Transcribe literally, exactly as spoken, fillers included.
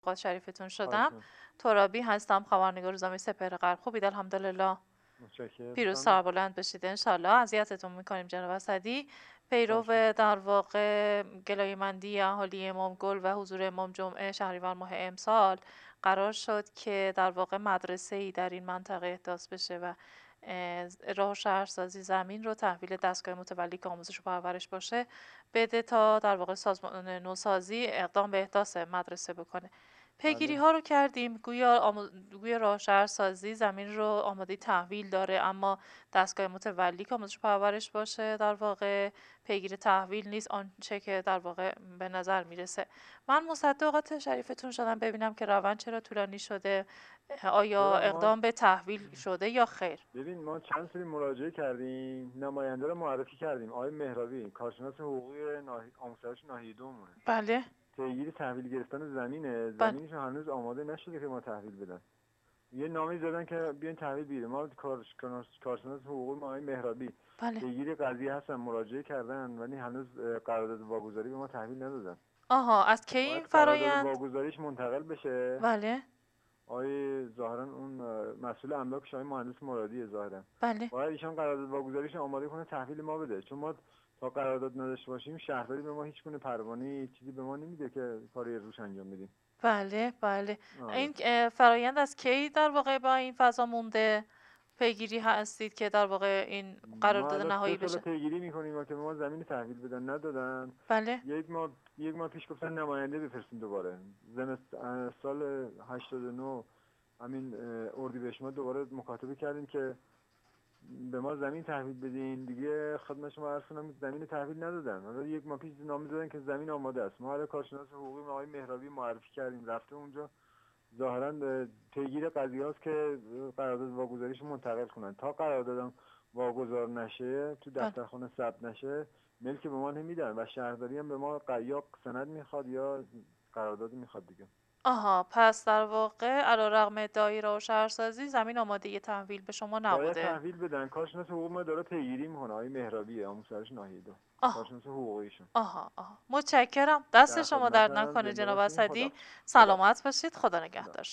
اوقات شریفتون شدم. خواهش ترابی هستم، خبرنگار روزنامه سپهر غرب. خوبید الحمدلله. متشکرم. پیروز بفرمایید. سربلند بشید انشالله. اذیتتون میکنیم جناب اسدی. پیرو خواهش می‌کنم. در واقع گلایمندی اهالی امام گل و حضور امام جمعه شهریور ماه امسال قرار شد که در واقع مدرسه ای در این منطقه احداث بشه و اه، راه و شهرسازی زمین رو تحویل دستگاه متولی که آموزش و پرورش باشه بده تا در واقع سازمان نوسازی اقدام به احداث مدرسه بکنه. پیگیری بله. ها رو کردیم، گویا آمو... گویا راه شهرسازی زمین رو آماده تحویل داره، اما دستگاه متولی که آموزش و پرورش باشه در واقع پیگیر تحویل نیست، آنچه که در واقع به نظر میرسه. من مصدق اوقات شریفتون شدم ببینم که روند چرا طولانی شده، آیا چرا ما اقدام به تحویل شده یا خیر. ببین ما چند سری مراجعه کردیم، نماینده رو معرفی کردیم، آقای مهرابی کارشناس حقوقی ناحیه آموزش ناحیه دومونه. بله پیگیر تحویل گرفتن زمینه، بله زمینش هنوز آماده نشده که ما تحویل بدن. یه نامه زدن که بیاین تحویل بگیریم. ما کارش... کارشناس حقوقی ما آقای مهرابی بله. پیگیر قضیه هستن، مراجعه کردن ولی هنوز اه، قرارداد واگذاری به ما تحویل ندادن. آها، از کی باید این قرارداد فرایند؟ واگذاریش منتقل بشه. بله آقای ظاهرا اون اه، مسئول املاکش آقای مهندس مرادی ظاهرا بله. باید ایشان قرارداد واگذاریش آماده کنه تحویل ما بده، چون ما تا قرارداد نداشته باشیم شهرداری به ما هیچ گونه پروانه چیزی به ما نمیده که کاری روش انجام بدیم. بله بله. آره. این اه، فرایند از کی در واقع با این فضا مونده پیگیری هستید که در واقع این ما قرارداد الان سه نهایی سال بشه؟ پیگیری میکنیم که به ما زمین تحویل بدن ندادن. بله یک ماه یک ماه پیش گفتن نماینده بفرستیم دوباره. زمست اه، سال هشتاد و نه همین اه، اردیبهشت ما دوباره مکاتبه کردیم که به ما زمین تحویل بدین، دیگه خدمت شما عرض کنم زمین تحویل ندادن. حالا یک ماه پیش نامه دادن که زمین آماده است. ما حالا کارشناس حقوقی آقای مهرابی معرفی کردیم، رفته اونجا ظاهرا پیگیر قضیه است که قرارداد واگذاریش منتقل کنن. تا قراردادم واگذار نشه، تو بله. دفترخانه ثبت نشه، ملک به ما نمیدن و شهرداری هم به ما ق- یا سند میخواد یا قرارداد میخواد دیگه. آها، پس در واقع علیرغم ادعای راه و شهرسازی زمین آماده ی تحویل به شما باید نبوده. تحویل بدن. کارشناس حقوق ما داره پیگیری میکنه، آقای مهرابی آموزش ناحیه دو، آها کارشناس حقوقیشون. آها آها، متشکرم. دست در شما درد خدمتم، نکنه زنده جناب باشین. اسدی. خداحافظ. خداحافظ. سلامت باشید. خدا خدا. نگهدار.